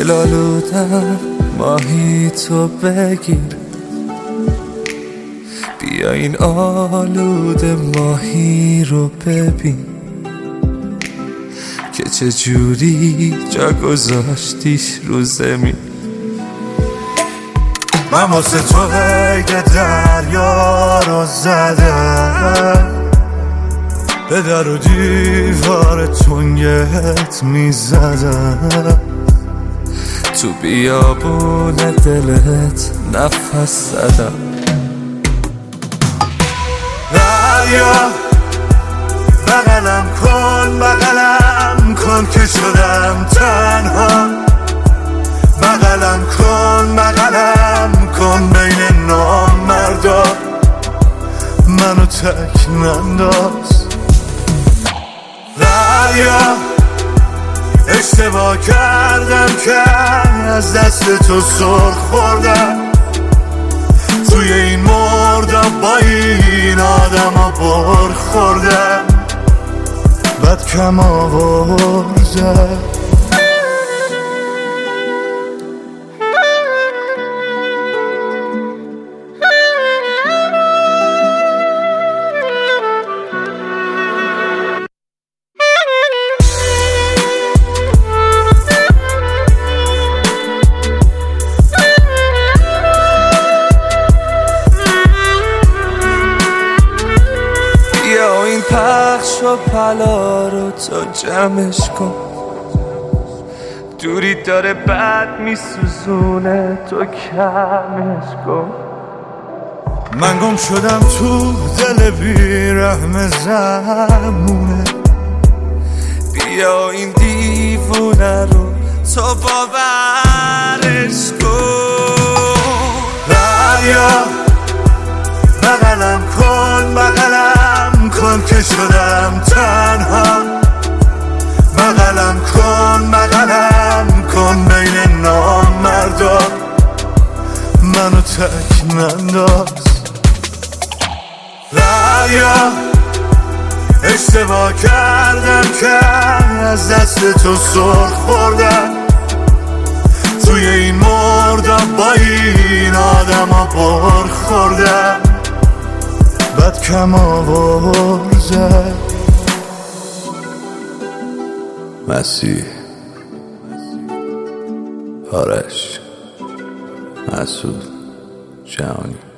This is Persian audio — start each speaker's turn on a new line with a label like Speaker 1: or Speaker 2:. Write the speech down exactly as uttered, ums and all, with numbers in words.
Speaker 1: دلالودم ماهی تو بگیر، بیا این آلوده ماهی رو ببین که چجوری جا گذاشتیش رو زمین. من واسه تو قید دریا رو زدم، به در و دیوار تنگت میزدم، تو بیابون دلت نفس زدم. دریا بغلم کن بغلم کن که شدم تنها، بغلم کن بغلم کن بین نامردا، منو تک ننداز. دریا اشتباه کردم که از دست تو سر خوردم، توی این مردم با این آدم ها بر خوردم، بد کم آوردم. پخش و پلا رو تو جمعش کن، دوری داره بد میسوزونه تو کمش کن. من گم شدم تو دل بیرحم زمونه، بیا این دیوونه رو تو باورش کن. دریا بغلم کن بغلم کن که شدم تنها، بغلم کن بغلم کن بین نامردا، منو تک ننداز. دریا اشتباه کردم که از دست تو سر خوردم، توی این مردم با این آدم ها بر خوردم، بد کم آورزد. مسیح، آرش، مسعود، جهانی.